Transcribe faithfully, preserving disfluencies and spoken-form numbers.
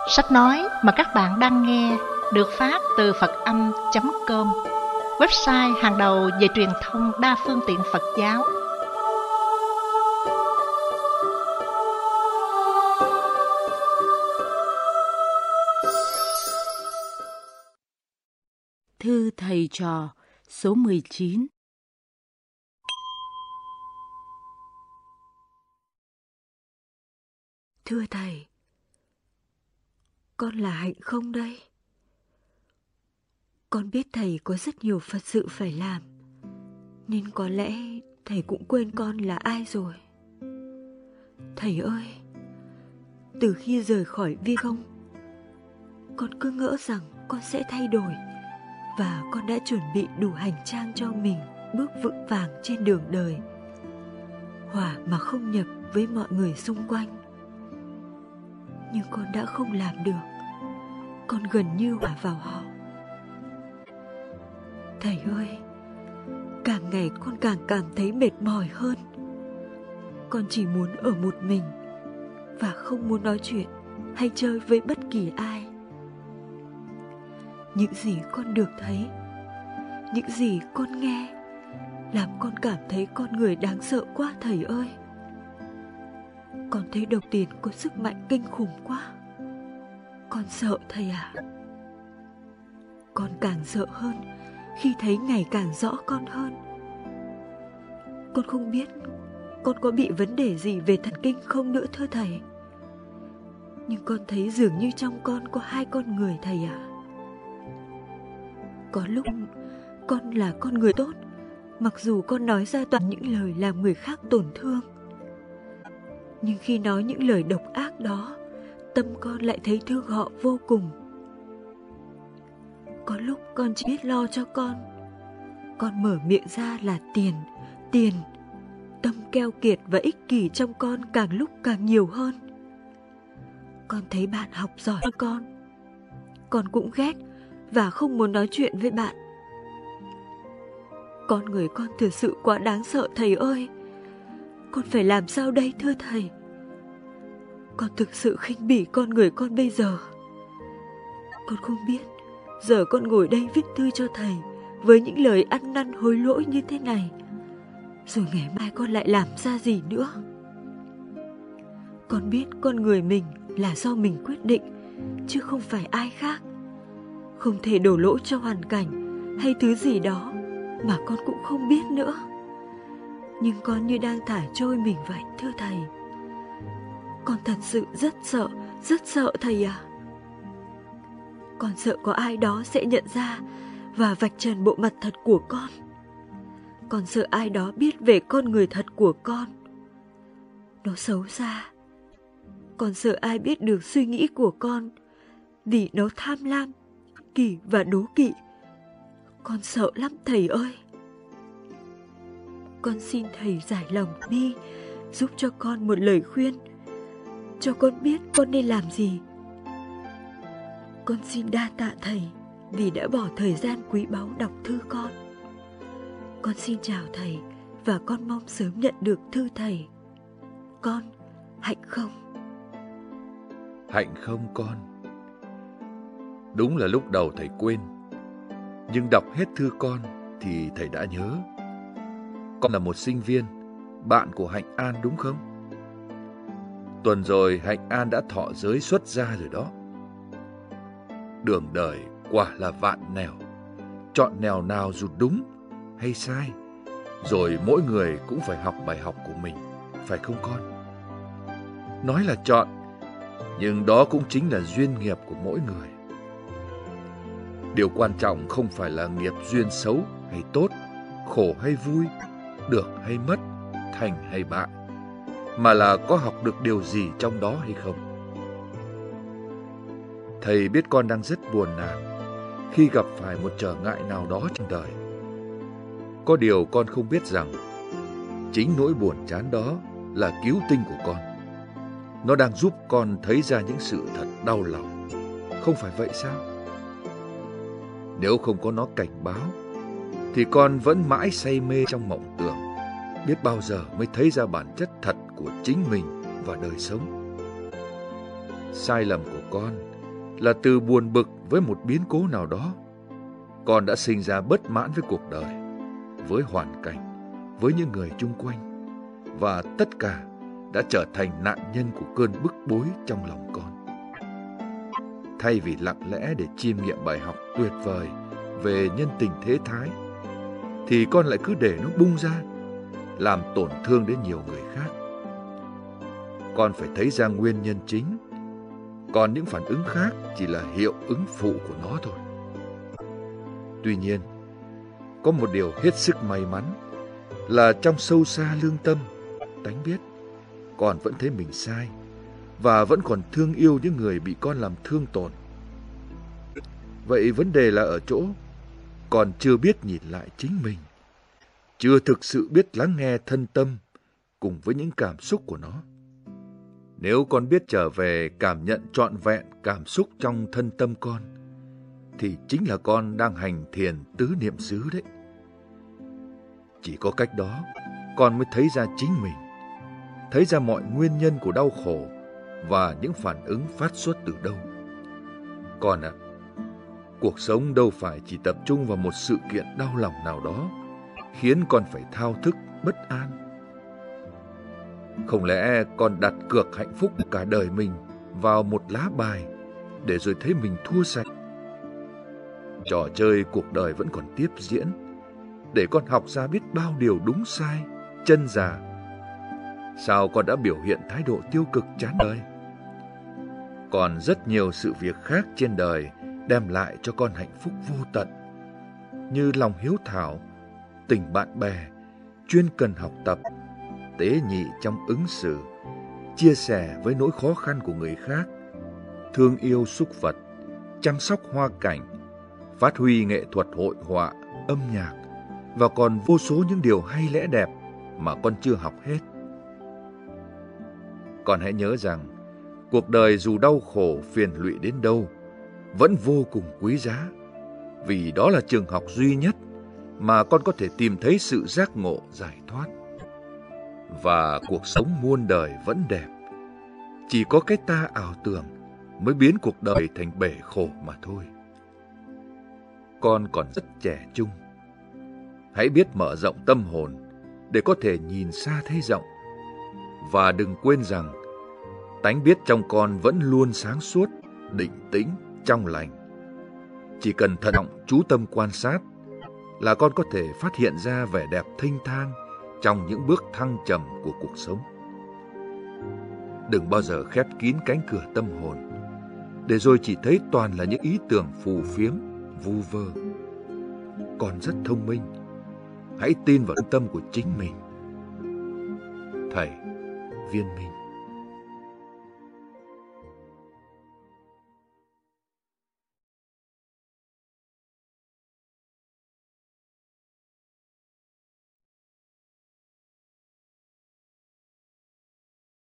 Sách nói mà các bạn đang nghe được phát từ Phật Âm chấm com, website hàng đầu về truyền thông đa phương tiện Phật giáo. Thư thầy trò số mười chín. Thưa thầy, con là Hạnh không đây? Con biết thầy có rất nhiều Phật sự phải làm, nên có lẽ thầy cũng quên con là ai rồi. Thầy ơi, từ khi rời khỏi Vi Không, con cứ ngỡ rằng con sẽ thay đổi, và con đã chuẩn bị đủ hành trang cho mình bước vững vàng trên đường đời, hòa mà không nhập với mọi người xung quanh. Nhưng con đã không làm được. Con gần như hòa vào họ. Thầy ơi, càng ngày con càng cảm thấy mệt mỏi hơn. Con chỉ muốn ở một mình và không muốn nói chuyện hay chơi với bất kỳ ai. Những gì con được thấy, những gì con nghe làm con cảm thấy con người đáng sợ quá thầy ơi. Con thấy đồng tiền có sức mạnh kinh khủng quá. Con sợ thầy ạ. À. Con càng sợ hơn khi thấy ngày càng rõ con hơn. Con không biết con có bị vấn đề gì về thần kinh không nữa thưa thầy. Nhưng con thấy dường như trong con có hai con người thầy ạ. À. Có lúc con là con người tốt, mặc dù con nói ra toàn những lời làm người khác tổn thương. Nhưng khi nói những lời độc ác đó, tâm con lại thấy thương họ vô cùng. Có lúc con chỉ biết lo cho con. Con mở miệng ra là tiền, tiền. Tâm keo kiệt và ích kỷ trong con càng lúc càng nhiều hơn. Con thấy bạn học giỏi hơn con. Con cũng ghét và không muốn nói chuyện với bạn. Con người con thực sự quá đáng sợ thầy ơi. Con phải làm sao đây thưa thầy? Con thực sự khinh bỉ con người con bây giờ. Con không biết giờ con ngồi đây viết thư cho thầy với những lời ăn năn hối lỗi như thế này, rồi ngày mai con lại làm ra gì nữa. Con biết con người mình là do mình quyết định, chứ không phải ai khác. Không thể đổ lỗi cho hoàn cảnh hay thứ gì đó mà con cũng không biết nữa. Nhưng con như đang thả trôi mình vậy thưa thầy. Con thật sự rất sợ, rất sợ thầy à. Con sợ có ai đó sẽ nhận ra và vạch trần bộ mặt thật của con. Con sợ ai đó biết về con người thật của con. Nó xấu xa. Con sợ ai biết được suy nghĩ của con, vì nó tham lam, kỳ và đố kỵ. Con sợ lắm thầy ơi. Con xin thầy giải lòng đi, giúp cho con một lời khuyên, cho con biết con nên làm gì. Con xin đa tạ thầy vì đã bỏ thời gian quý báu đọc thư con. Con xin chào thầy và con mong sớm nhận được thư thầy. Con, Hạnh không. Hạnh không con. Đúng là lúc đầu thầy quên, nhưng đọc hết thư con thì thầy đã nhớ. Con là một sinh viên, bạn của Hạnh An đúng không? Tuần rồi Hạnh An đã thọ giới xuất gia rồi đó. Đường đời quả là vạn nẻo, chọn nẻo nào dù đúng hay sai, rồi mỗi người cũng phải học bài học của mình, phải không con? Nói là chọn, nhưng đó cũng chính là duyên nghiệp của mỗi người. Điều quan trọng không phải là nghiệp duyên xấu hay tốt, khổ hay vui, được hay mất, thành hay bại, mà là có học được điều gì trong đó hay không. Thầy biết con đang rất buồn nản khi gặp phải một trở ngại nào đó trong đời. Có điều con không biết rằng chính nỗi buồn chán đó là cứu tinh của con. Nó đang giúp con thấy ra những sự thật đau lòng. Không phải vậy sao? Nếu không có nó cảnh báo thì con vẫn mãi say mê trong mộng tưởng, biết bao giờ mới thấy ra bản chất thật của chính mình và đời sống. Sai lầm của con là từ buồn bực với một biến cố nào đó, con đã sinh ra bất mãn với cuộc đời, với hoàn cảnh, với những người chung quanh, và tất cả đã trở thành nạn nhân của cơn bức bối trong lòng con. Thay vì lặng lẽ để chiêm nghiệm bài học tuyệt vời về nhân tình thế thái, thì con lại cứ để nó bung ra, làm tổn thương đến nhiều người khác. Con phải thấy ra nguyên nhân chính, còn những phản ứng khác chỉ là hiệu ứng phụ của nó thôi. Tuy nhiên, có một điều hết sức may mắn là trong sâu xa lương tâm, Tánh biết con vẫn thấy mình sai và vẫn còn thương yêu những người bị con làm thương tổn. Vậy vấn đề là ở chỗ con chưa biết nhìn lại chính mình, chưa thực sự biết lắng nghe thân tâm cùng với những cảm xúc của nó. Nếu con biết trở về cảm nhận trọn vẹn cảm xúc trong thân tâm con, thì chính là con đang hành thiền tứ niệm xứ đấy. Chỉ có cách đó, con mới thấy ra chính mình, thấy ra mọi nguyên nhân của đau khổ và những phản ứng phát xuất từ đâu. Con ạ, cuộc sống đâu phải chỉ tập trung vào một sự kiện đau lòng nào đó, khiến con phải thao thức, bất an. Không lẽ con đặt cược hạnh phúc cả đời mình vào một lá bài, để rồi thấy mình thua sạch? Trò chơi cuộc đời vẫn còn tiếp diễn, để con học ra biết bao điều đúng sai, chân giả. Sao con đã biểu hiện thái độ tiêu cực chán đời? Còn rất nhiều sự việc khác trên đời đem lại cho con hạnh phúc vô tận, như lòng hiếu thảo, tình bạn bè, chuyên cần học tập, tế nhị trong ứng xử, chia sẻ với nỗi khó khăn của người khác, thương yêu súc vật, chăm sóc hoa cảnh, phát huy nghệ thuật hội họa, âm nhạc, và còn vô số những điều hay lẽ đẹp mà con chưa học hết. Con hãy nhớ rằng, cuộc đời dù đau khổ phiền lụy đến đâu, vẫn vô cùng quý giá, vì đó là trường học duy nhất mà con có thể tìm thấy sự giác ngộ giải thoát. Và cuộc sống muôn đời vẫn đẹp, chỉ có cái ta ảo tưởng mới biến cuộc đời thành bể khổ mà thôi. Con còn rất trẻ trung, hãy biết mở rộng tâm hồn để có thể nhìn xa thấy rộng. Và đừng quên rằng, tánh biết trong con vẫn luôn sáng suốt, định tĩnh, trong lành. Chỉ cần thận trọng chú tâm quan sát là con có thể phát hiện ra vẻ đẹp thênh thang trong những bước thăng trầm của cuộc sống. Đừng bao giờ khép kín cánh cửa tâm hồn, để rồi chỉ thấy toàn là những ý tưởng phù phiếm, vu vơ. Con rất thông minh, hãy tin vào tâm của chính mình. Thầy Viên Minh.